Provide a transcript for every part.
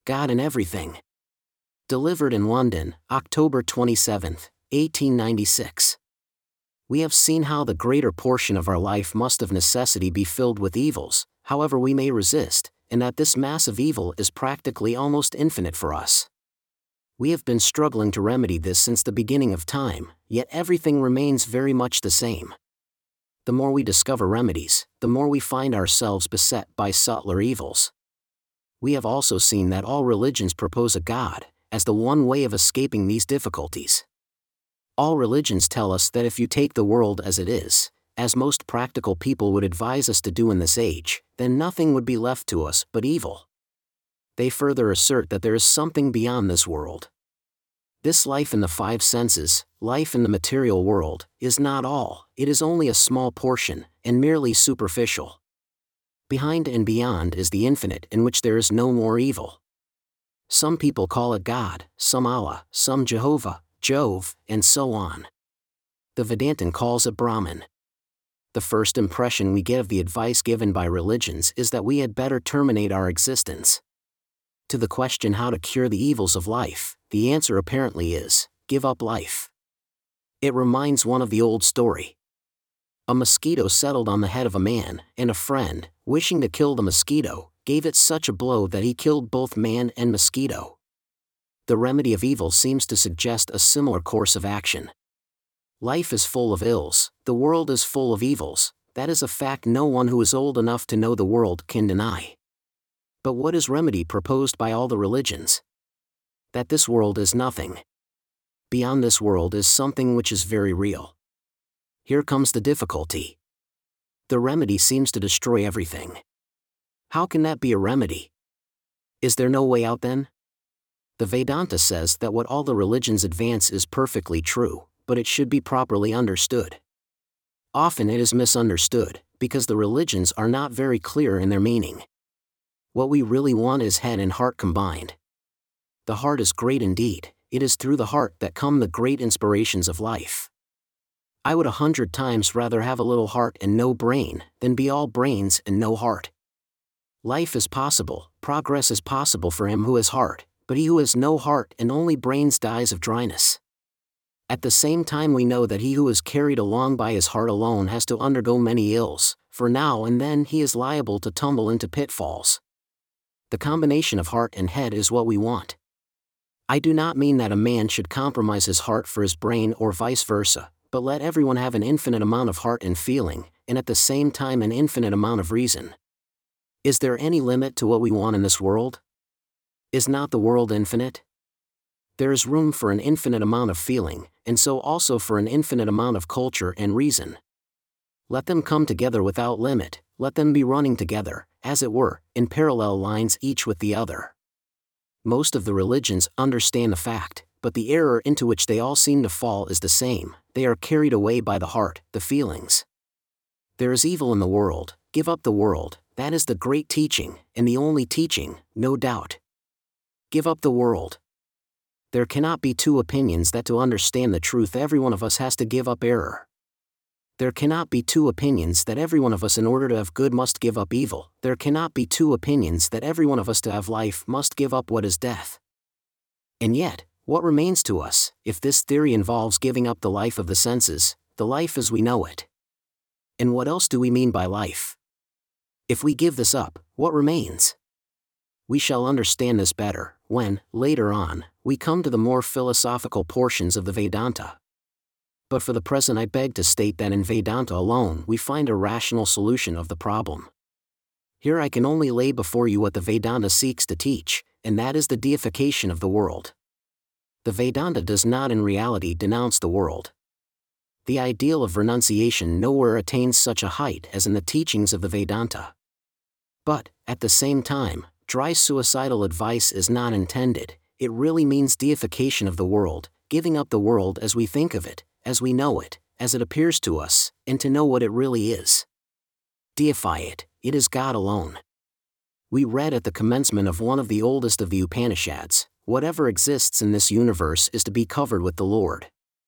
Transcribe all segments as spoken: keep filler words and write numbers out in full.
God in Everything. Delivered in London, October twenty-seventh, eighteen ninety-six. We have seen how the greater portion of our life must of necessity be filled with evils, however we may resist, and that this mass of evil is practically almost infinite for us. We have been struggling to remedy this since the beginning of time, yet everything remains very much the same. The more we discover remedies, the more we find ourselves beset by subtler evils. We have also seen that all religions propose a God as the one way of escaping these difficulties. All religions tell us that if you take the world as it is, as most practical people would advise us to do in this age, then nothing would be left to us but evil. They further assert that there is something beyond this world. This life in the five senses, life in the material world, is not all, it is only a small portion, and merely superficial. Behind and beyond is the infinite, in which there is no more evil. Some people call it God, some Allah, some Jehovah, Jove, and so on. The Vedantin calls it Brahman. The first impression we get of the advice given by religions is that we had better terminate our existence. To the question how to cure the evils of life, the answer apparently is, give up life. It reminds one of the old story. A mosquito settled on the head of a man, and a friend, wishing to kill the mosquito, gave it such a blow that he killed both man and mosquito. The remedy of evil seems to suggest a similar course of action. Life is full of ills, the world is full of evils, that is a fact no one who is old enough to know the world can deny. But what is remedy proposed by all the religions? That this world is nothing. Beyond this world is something which is very real. Here comes the difficulty. The remedy seems to destroy everything. How can that be a remedy? Is there no way out then? The Vedanta says that what all the religions advance is perfectly true, but it should be properly understood. Often it is misunderstood, because the religions are not very clear in their meaning. What we really want is head and heart combined. The heart is great indeed, it is through the heart that come the great inspirations of life. I would a hundred times rather have a little heart and no brain, than be all brains and no heart. Life is possible, progress is possible for him who has heart, but he who has no heart and only brains dies of dryness. At the same time we know that he who is carried along by his heart alone has to undergo many ills, for now and then he is liable to tumble into pitfalls. The combination of heart and head is what we want. I do not mean that a man should compromise his heart for his brain or vice versa, but let everyone have an infinite amount of heart and feeling, and at the same time an infinite amount of reason. Is there any limit to what we want in this world? Is not the world infinite? There is room for an infinite amount of feeling, and so also for an infinite amount of culture and reason. Let them come together without limit, let them be running together, as it were, in parallel lines each with the other. Most of the religions understand the fact, but the error into which they all seem to fall is the same, they are carried away by the heart, the feelings. There is evil in the world, give up the world, that is the great teaching, and the only teaching, no doubt. Give up the world. There cannot be two opinions that to understand the truth every one of us has to give up error. There cannot be two opinions that every one of us in order to have good must give up evil, there cannot be two opinions that every one of us to have life must give up what is death. And yet, what remains to us, if this theory involves giving up the life of the senses, the life as we know it? And what else do we mean by life? If we give this up, what remains? We shall understand this better, when, later on, we come to the more philosophical portions of the Vedanta. But for the present I beg to state that in Vedanta alone we find a rational solution of the problem. Here I can only lay before you what the Vedanta seeks to teach, and that is the deification of the world. The Vedanta does not in reality denounce the world. The ideal of renunciation nowhere attains such a height as in the teachings of the Vedanta. But, at the same time, dry suicidal advice is not intended, it really means deification of the world, giving up the world as we think of it, as we know it, as it appears to us, and to know what it really is. Deify it, it is God alone. We read at the commencement of one of the oldest of the Upanishads, whatever exists in this universe is to be covered with the Lord.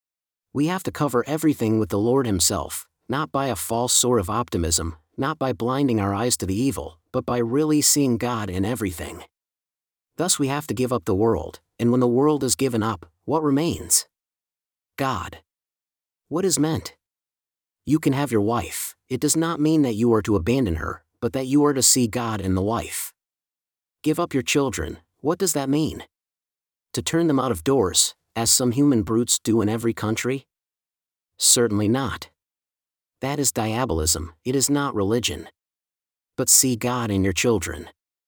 We have to cover everything with the Lord Himself, not by a false sort of optimism, not by blinding our eyes to the evil, but by really seeing God in everything. Thus we have to give up the world, and when the world is given up, what remains? God. What is meant? You can have your wife. It does not mean that you are to abandon her, but that you are to see God in the wife. Give up your children. What does that mean? To turn them out of doors, as some human brutes do in every country? Certainly not. That is diabolism, it is not religion. But see God in your children.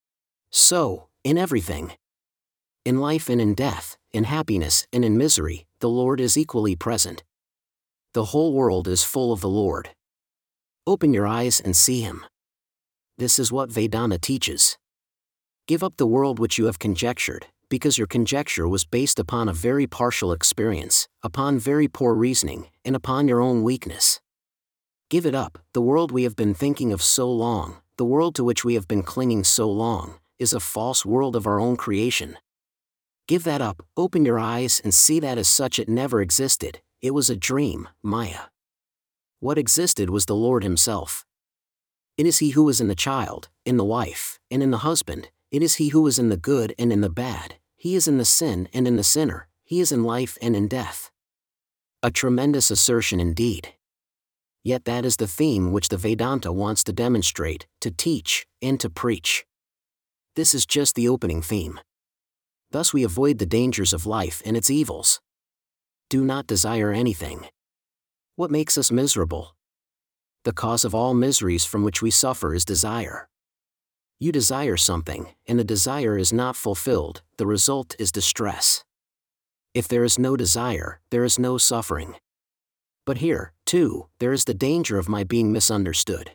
So, in everything. In life and in death, in happiness and in misery, the Lord is equally present. The whole world is full of the Lord. Open your eyes and see Him. This is what Vedanta teaches. Give up the world which you have conjectured, because your conjecture was based upon a very partial experience, upon very poor reasoning, and upon your own weakness. Give it up. The world we have been thinking of so long, the world to which we have been clinging so long, is a false world of our own creation. Give that up, open your eyes and see that as such it never existed, it was a dream, Maya. What existed was the Lord Himself. It is He who is in the child, in the wife, and in the husband. It is He who is in the good and in the bad, He is in the sin and in the sinner, He is in life and in death. A tremendous assertion indeed. Yet that is the theme which the Vedanta wants to demonstrate, to teach, and to preach. This is just the opening theme. Thus we avoid the dangers of life and its evils. Do not desire anything. What makes us miserable? The cause of all miseries from which we suffer is desire. You desire something, and the desire is not fulfilled, the result is distress. If there is no desire, there is no suffering. But here, too, there is the danger of my being misunderstood.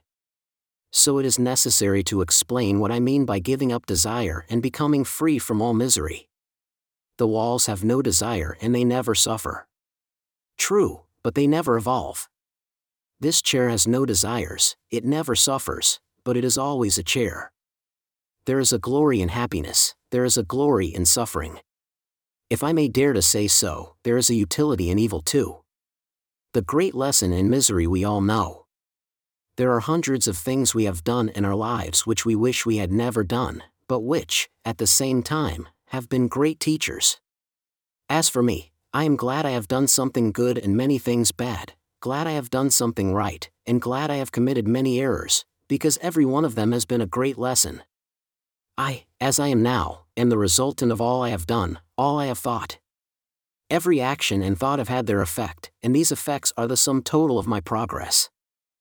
So it is necessary to explain what I mean by giving up desire and becoming free from all misery. The walls have no desire and they never suffer. True, but they never evolve. This chair has no desires, it never suffers, but it is always a chair. There is a glory in happiness, there is a glory in suffering. If I may dare to say so, there is a utility in evil too. The great lesson in misery we all know. There are hundreds of things we have done in our lives which we wish we had never done, but which, at the same time, have been great teachers. As for me, I am glad I have done something good and many things bad, glad I have done something right, and glad I have committed many errors, because every one of them has been a great lesson. I, as I am now, am the resultant of all I have done, all I have thought. Every action and thought have had their effect, and these effects are the sum total of my progress.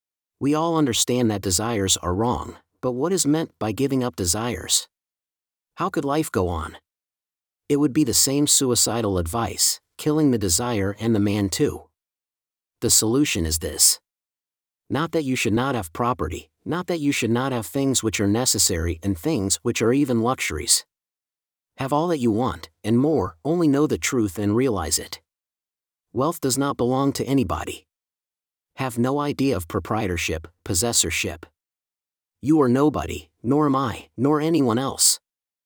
We all understand that desires are wrong, but what is meant by giving up desires? How could life go on? It would be the same suicidal advice, killing the desire and the man too. The solution is this. Not that you should not have property, not that you should not have things which are necessary and things which are even luxuries. Have all that you want, and more, only know the truth and realize it. Wealth does not belong to anybody. Have no idea of proprietorship, possessorship. You are nobody, nor am I, nor anyone else.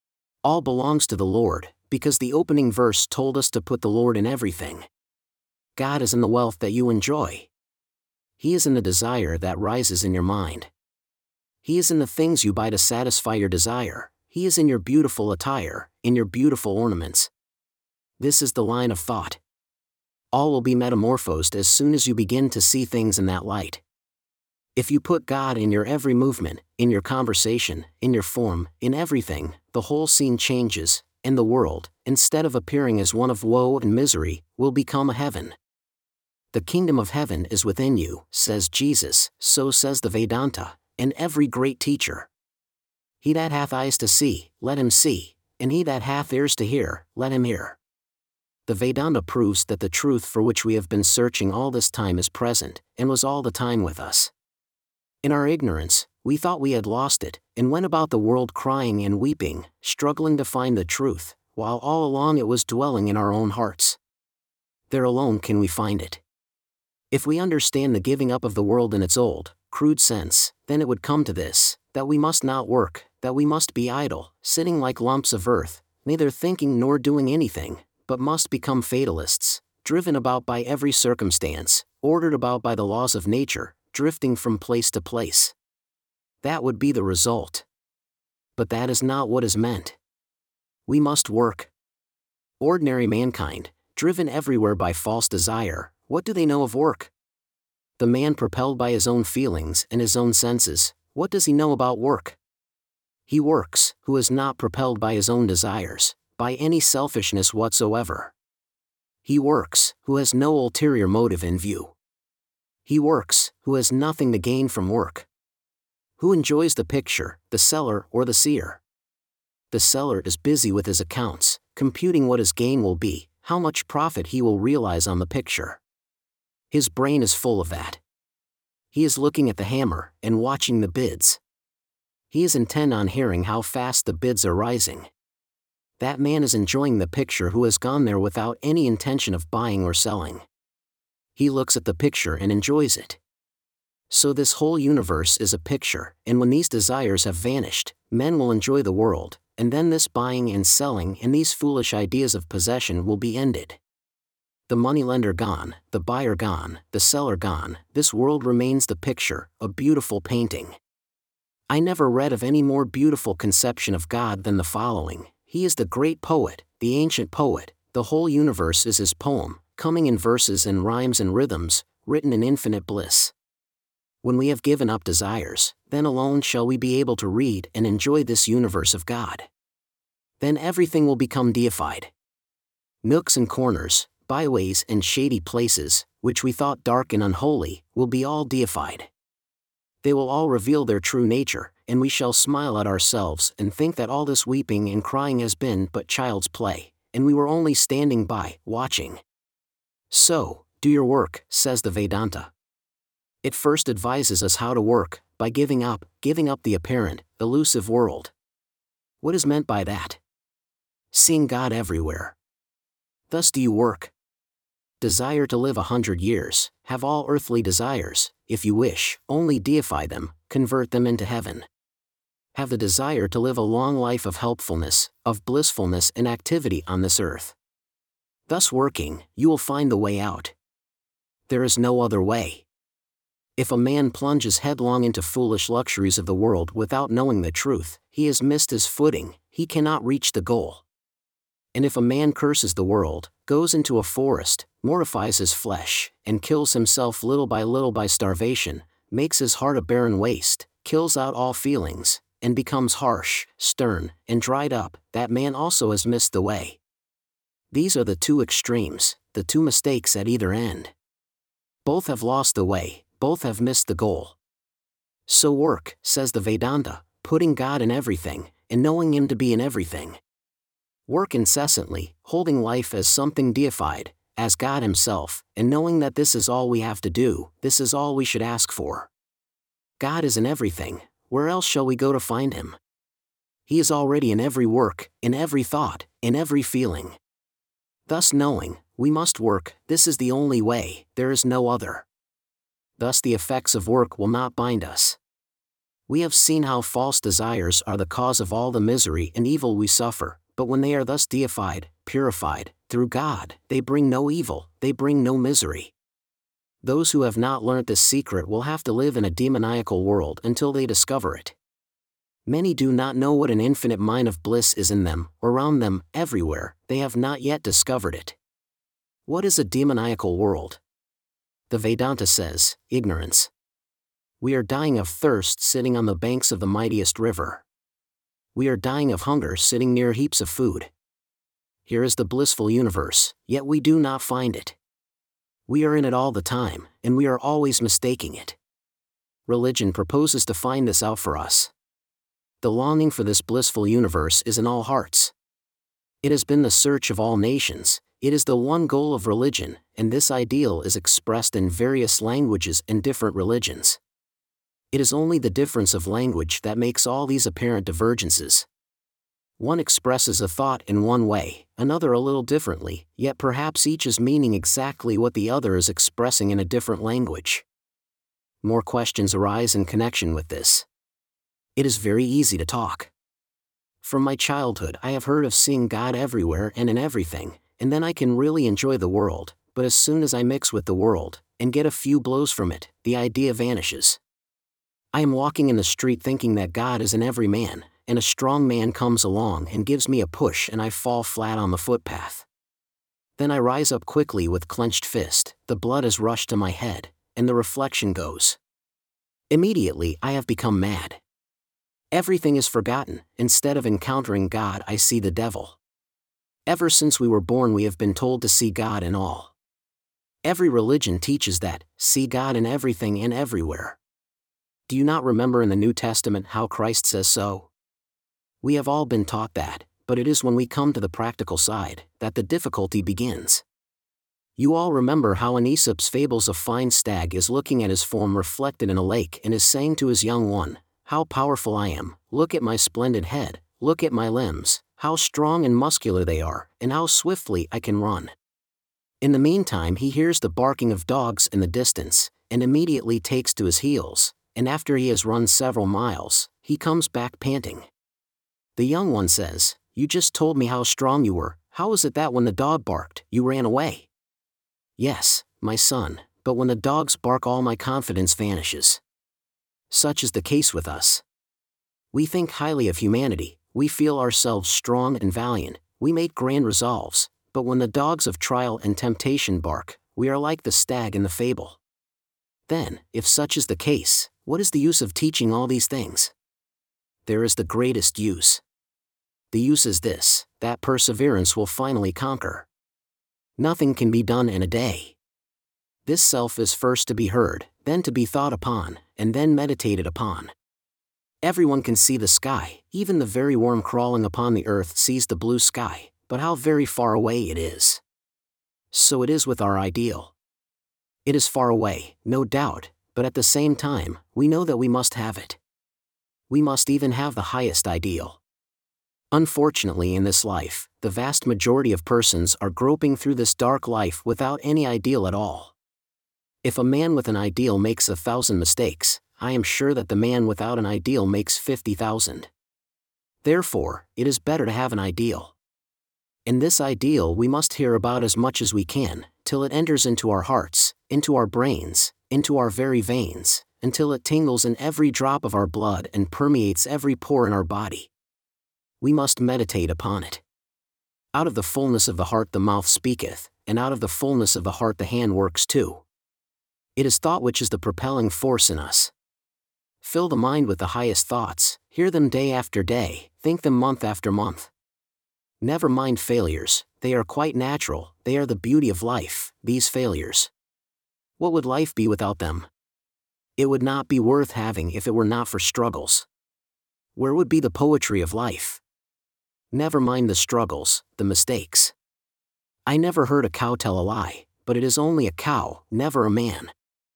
All belongs to the Lord, because the opening verse told us to put the Lord in everything. God is in the wealth that you enjoy. He is in the desire that rises in your mind. He is in the things you buy to satisfy your desire. He is in your beautiful attire, in your beautiful ornaments. This is the line of thought. All will be metamorphosed as soon as you begin to see things in that light. If you put God in your every movement, in your conversation, in your form, in everything, the whole scene changes, and the world, instead of appearing as one of woe and misery, will become a heaven. The kingdom of heaven is within you, says Jesus, so says the Vedanta, and every great teacher. He that hath eyes to see, let him see, and he that hath ears to hear, let him hear. The Vedanta proves that the truth for which we have been searching all this time is present, and was all the time with us. In our ignorance, we thought we had lost it, and went about the world crying and weeping, struggling to find the truth, while all along it was dwelling in our own hearts. There alone can we find it. If we understand the giving up of the world in its old, crude sense, then it would come to this, that we must not work, that we must be idle, sitting like lumps of earth, neither thinking nor doing anything, but must become fatalists, driven about by every circumstance, ordered about by the laws of nature, drifting from place to place. That would be the result. But that is not what is meant. we must work. Ordinary mankind, driven everywhere by false desire, what do they know of work? The man propelled by his own feelings and his own senses, what does he know about work? He works, who is not propelled by his own desires, by any selfishness whatsoever. He works, who has no ulterior motive in view. He works, who has nothing to gain from work. Who enjoys the picture, the seller or the seer? The seller is busy with his accounts, computing what his gain will be, how much profit he will realize on the picture. His brain is full of that. He is looking at the hammer and watching the bids. He is intent on hearing how fast the bids are rising. That man is enjoying the picture who has gone there without any intention of buying or selling. He looks at the picture and enjoys it. So this whole universe is a picture, and when these desires have vanished, men will enjoy the world, and then this buying and selling and these foolish ideas of possession will be ended. The moneylender gone, the buyer gone, the seller gone, this world remains the picture, a beautiful painting. I never read of any more beautiful conception of God than the following: He is the great poet, the ancient poet, the whole universe is his poem, coming in verses and rhymes and rhythms, written in infinite bliss. When we have given up desires, then alone shall we be able to read and enjoy this universe of God. Then everything will become deified. Nooks and corners, byways and shady places, which we thought dark and unholy, will be all deified. They will all reveal their true nature, and we shall smile at ourselves and think that all this weeping and crying has been but child's play, and we were only standing by, watching. So, do your work, says the Vedanta. It first advises us how to work, by giving up, giving up the apparent, elusive world. What is meant by that? Seeing God everywhere. Thus do you work. Desire to live a hundred years, have all earthly desires, if you wish, only deify them, convert them into heaven. Have the desire to live a long life of helpfulness, of blissfulness and activity on this earth. Thus working, you will find the way out. There is no other way. If a man plunges headlong into foolish luxuries of the world without knowing the truth, he has missed his footing, he cannot reach the goal. And if a man curses the world, goes into a forest, mortifies his flesh, and kills himself little by little by starvation, makes his heart a barren waste, kills out all feelings, and becomes harsh, stern, and dried up, that man also has missed the way. These are the two extremes, the two mistakes at either end. Both have lost the way, both have missed the goal. So work, says the Vedanta, putting God in everything, and knowing Him to be in everything. Work incessantly, holding life as something deified, as God Himself, and knowing that this is all we have to do, this is all we should ask for. God is in everything, where else shall we go to find Him? He is already in every work, in every thought, in every feeling. Thus knowing, we must work, this is the only way, there is no other. Thus the effects of work will not bind us. We have seen how false desires are the cause of all the misery and evil we suffer, but when they are thus deified, purified, through God, they bring no evil, they bring no misery. Those who have not learnt this secret will have to live in a demoniacal world until they discover it. Many do not know what an infinite mine of bliss is in them, around them, everywhere, they have not yet discovered it. What is a demoniacal world? The Vedanta says, ignorance. We are dying of thirst sitting on the banks of the mightiest river. We are dying of hunger sitting near heaps of food. Here is the blissful universe, yet we do not find it. We are in it all the time, and we are always mistaking it. Religion proposes to find this out for us. The longing for this blissful universe is in all hearts. It has been the search of all nations, it is the one goal of religion, and this ideal is expressed in various languages and different religions. It is only the difference of language that makes all these apparent divergences. One expresses a thought in one way, another a little differently, yet perhaps each is meaning exactly what the other is expressing in a different language. More questions arise in connection with this. It is very easy to talk. From my childhood I have heard of seeing God everywhere and in everything, and then I can really enjoy the world, but as soon as I mix with the world, and get a few blows from it, the idea vanishes. I am walking in the street thinking that God is in every man, and a strong man comes along and gives me a push and I fall flat on the footpath. Then I rise up quickly with clenched fist, the blood has rushed to my head, and the reflection goes. Immediately I have become mad. Everything is forgotten, instead of encountering God I see the devil. Ever since we were born we have been told to see God in all. Every religion teaches that, see God in everything and everywhere. Do you not remember in the New Testament how Christ says so? We have all been taught that, but it is when we come to the practical side, that the difficulty begins. You all remember how in Aesop's fables a fine stag is looking at his form reflected in a lake and is saying to his young one, how powerful I am, look at my splendid head, look at my limbs, how strong and muscular they are, and how swiftly I can run. In the meantime he hears the barking of dogs in the distance, and immediately takes to his heels, and after he has run several miles, he comes back panting. The young one says, you just told me how strong you were, how is it that when the dog barked, you ran away? Yes, my son, but when the dogs bark all my confidence vanishes. Such is the case with us. We think highly of humanity, we feel ourselves strong and valiant, we make grand resolves, but when the dogs of trial and temptation bark, we are like the stag in the fable. Then, if such is the case, what is the use of teaching all these things? There is the greatest use. The use is this, that perseverance will finally conquer. Nothing can be done in a day. This self is first to be heard, then to be thought upon, and then meditated upon. Everyone can see the sky, even the very worm crawling upon the earth sees the blue sky, but how very far away it is. So it is with our ideal. It is far away, no doubt, but at the same time, we know that we must have it. We must even have the highest ideal. Unfortunately in this life, the vast majority of persons are groping through this dark life without any ideal at all. If a man with an ideal makes a thousand mistakes, I am sure that the man without an ideal makes fifty thousand. Therefore, it is better to have an ideal. And this ideal we must hear about as much as we can, till it enters into our hearts, into our brains, into our very veins, until it tingles in every drop of our blood and permeates every pore in our body. We must meditate upon it. Out of the fullness of the heart the mouth speaketh, and out of the fullness of the heart the hand works too. It is thought which is the propelling force in us. Fill the mind with the highest thoughts, hear them day after day, think them month after month. Never mind failures, they are quite natural, they are the beauty of life, these failures. What would life be without them? It would not be worth having if it were not for struggles. Where would be the poetry of life? Never mind the struggles, the mistakes. I never heard a cow tell a lie, but it is only a cow, never a man.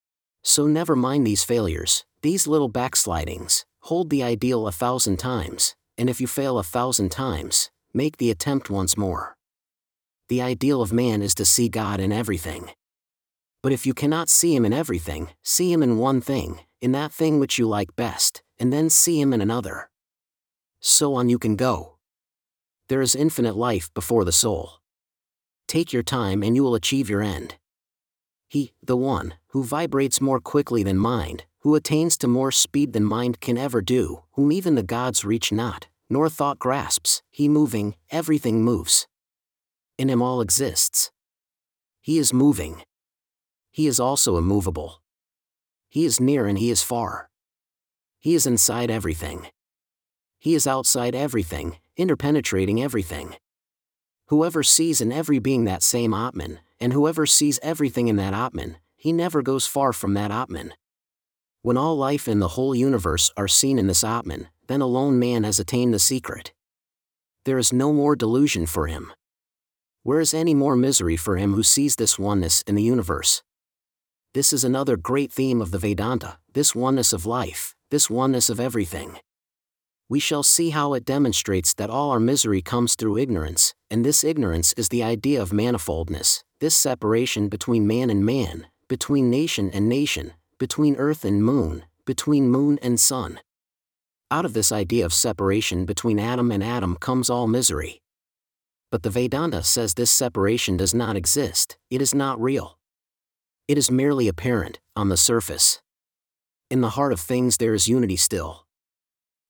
So never mind these failures, these little backslidings, hold the ideal a thousand times, and if you fail a thousand times, make the attempt once more. The ideal of man is to see God in everything. But if you cannot see Him in everything, see Him in one thing, in that thing which you like best, and then see Him in another. So on you can go. There is infinite life before the soul. Take your time and you will achieve your end. He, the one, who vibrates more quickly than mind, who attains to more speed than mind can ever do, whom even the gods reach not, nor thought grasps, he moving, everything moves. In him all exists. He is moving. He is also immovable. He is near and he is far. He is inside everything. He is outside everything, interpenetrating everything. Whoever sees in every being that same Atman, and whoever sees everything in that Atman, he never goes far from that Atman. When all life in the whole universe are seen in this Atman, then alone man has attained the secret. There is no more delusion for him. Where is any more misery for him who sees this oneness in the universe? This is another great theme of the Vedanta, this oneness of life, this oneness of everything. We shall see how it demonstrates that all our misery comes through ignorance, and this ignorance is the idea of manifoldness, this separation between man and man, between nation and nation, between earth and moon, between moon and sun. Out of this idea of separation between atom and atom comes all misery. But the Vedanta says this separation does not exist, it is not real. It is merely apparent, on the surface. In the heart of things there is unity still.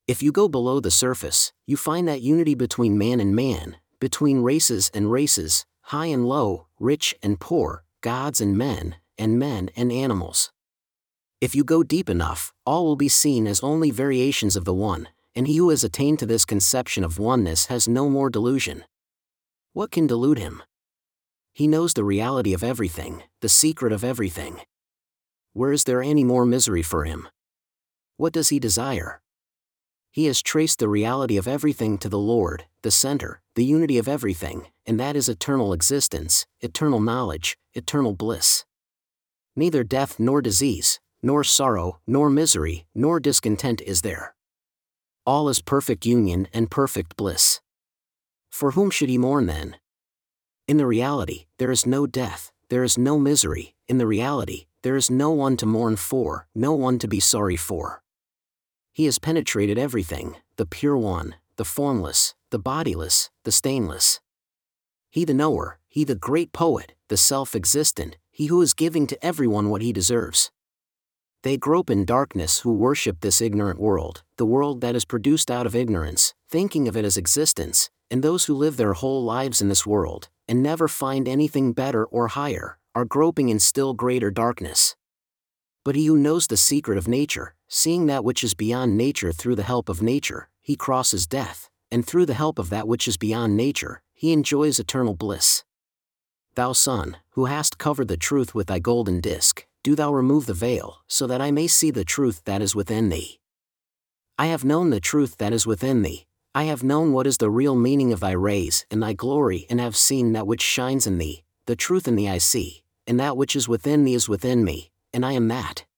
If you go below the surface, you find that unity between man and man, between races and races, high and low, rich and poor, gods and men, and men and animals. If you go deep enough, all will be seen as only variations of the one, and he who has attained to this conception of oneness has no more delusion. What can delude him? He knows the reality of everything, the secret of everything. Where is there any more misery for him? What does he desire? He has traced the reality of everything to the Lord, the center, the unity of everything, and that is eternal existence, eternal knowledge, eternal bliss. Neither death nor disease, nor sorrow, nor misery, nor discontent is there. All is perfect union and perfect bliss. For whom should he mourn then? In the reality, there is no death, there is no misery, in the reality, there is no one to mourn for, no one to be sorry for. He has penetrated everything, the pure one, the formless, the bodiless, the stainless. He the knower, he the great poet, the self-existent, he who is giving to everyone what he deserves. They grope in darkness who worship this ignorant world, the world that is produced out of ignorance, thinking of it as existence, and those who live their whole lives in this world, and never find anything better or higher, are groping in still greater darkness. But he who knows the secret of nature, seeing that which is beyond nature through the help of nature, he crosses death, and through the help of that which is beyond nature, he enjoys eternal bliss. Thou sun, who hast covered the truth with thy golden disk, do thou remove the veil, so that I may see the truth that is within thee. I have known the truth that is within thee, I have known what is the real meaning of thy rays and thy glory, and have seen that which shines in thee, the truth in thee I see, and that which is within thee is within me, and I am that.